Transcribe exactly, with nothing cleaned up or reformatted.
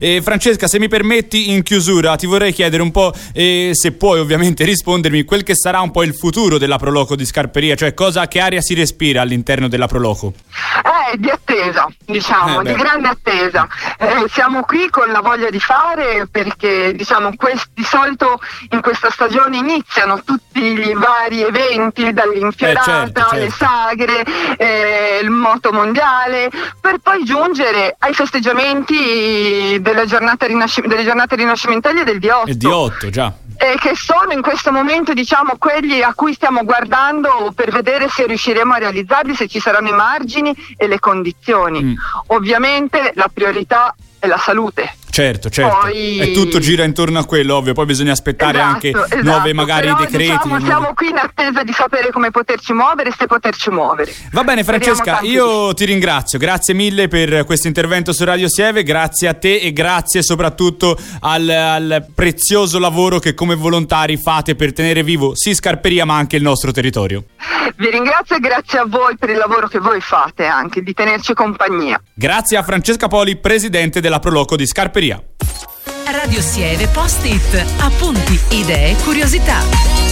E Francesca, se mi permetti, in chiusura ti vorrei chiedere un po', eh, se puoi ovviamente rispondermi, quel che sarà un po' il futuro della Proloco di Scarperia, cioè cosa, che aria si respira all'interno della Proloco? Eh, di attesa, diciamo, eh di grande attesa. Eh, siamo qui con la voglia di fare perché, diciamo, quest- di solito in questa stagione iniziano tutti i vari eventi, dall'infiorata, eh, certo, certo. le sagre, eh, il moto mondiale, per poi giungere ai festeggiamenti della giornata rinasci- delle giornate rinascimentali del D otto. Il D otto, già. Eh, che sono in questo momento, diciamo, quelli a cui stiamo guardando per vedere se riusciremo a realizzarli, se ci saranno i margini e le condizioni. Mm. Ovviamente la priorità è la salute. Certo, certo. Poi... E tutto gira intorno a quello, ovvio, poi bisogna aspettare esatto, anche esatto. nuove magari Però, decreti. Diciamo, nuove... siamo qui in attesa di sapere come poterci muovere e se poterci muovere. Va bene Francesca, io di... ti ringrazio, grazie mille per questo intervento su Radio Sieve, grazie a te e grazie soprattutto al, al prezioso lavoro che come volontari fate per tenere vivo sì Scarperia ma anche il nostro territorio. Vi ringrazio e grazie a voi per il lavoro che voi fate anche, di tenerci compagnia. Grazie a Francesca Poli, presidente della Proloco di Scarperia. Radio Sieve Post-it, appunti, idee, curiosità.